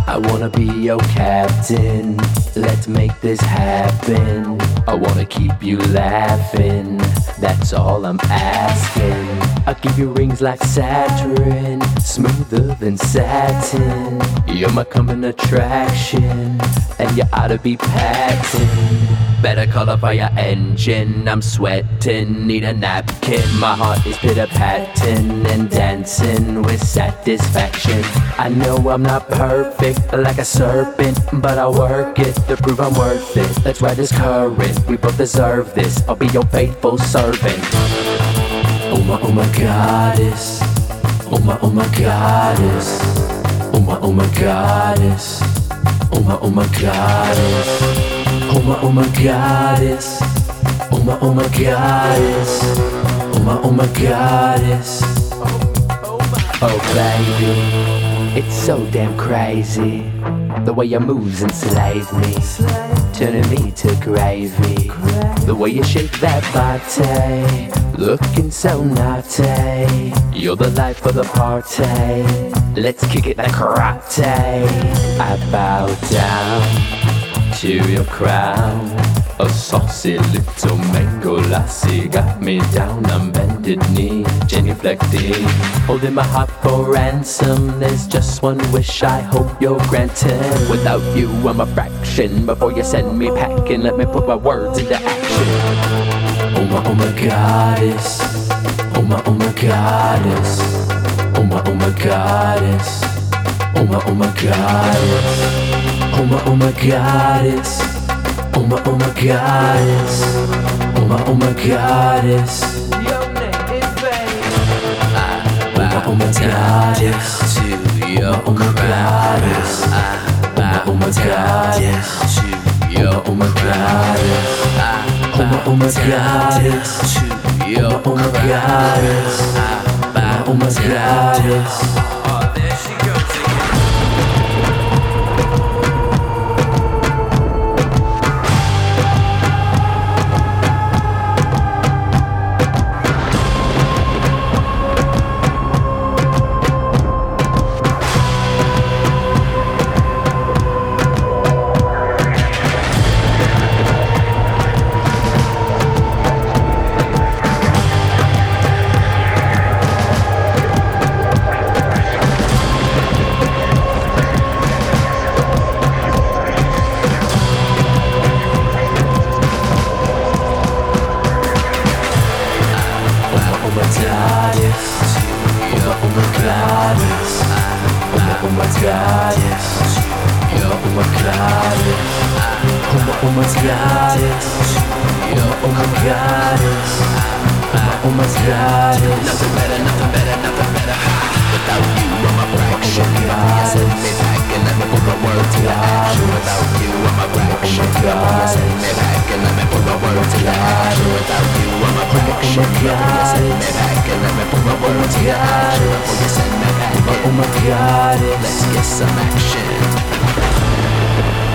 I wanna be your captain, let's make this happen. I wanna keep you laughing, that's all I'm asking. I'll give you rings like Saturn, smoother than satin. You're my common attraction, and you ought to be patented. Better call up your engine, I'm sweating, need a napkin. My heart is pitter-patting and dancing with satisfaction. I know I'm not perfect, like a serpent, but I'll work it to prove I'm worth it. Let's ride this current, we both deserve this. I'll be your faithful servant. Oh my goddess. Oh my goddess. Oh my goddess. Oh my goddess. Oh my goddess. Oh my goddess. Oh my goddess. Oh baby, it's so damn crazy, the way your moves enslave me, turning me to gravy. The way you shake that body, looking so naughty. You're the life of the party, let's kick it like karate. I bow down to your crown, a saucy little mango lassie got me down on bended knee, genuflecting, holding my heart for ransom. There's just one wish I hope you're granted. Without you I'm a fraction. Before you send me packing, let me put my words into action. Oh my goddess. Oh my goddess. Oh my goddess. Oh my goddess. Oh my goddess. Oh my goddess. Oh my goddess. Your name is babe. Oh my goddess. To your Oh my goddess. Oh my goddess. To your Oh my goddess. Oh my goddess. To your Oh my goddess. Oh my goddess. Oh, there she goes again. Oh my goddess. Oh my goddess. Oh my goddess. Oh my goddess. Oh my goddess. Nothing better, nothing better, nothing better. Without you, I'm a fraction. Send me back and let me put my words to action. Without you, I'm a fraction. Send me back and let me put my words to action. Without you, I'm a fraction. Send me back and let me put my words to action. Before you send me back, Oh my goddess. let's get some action.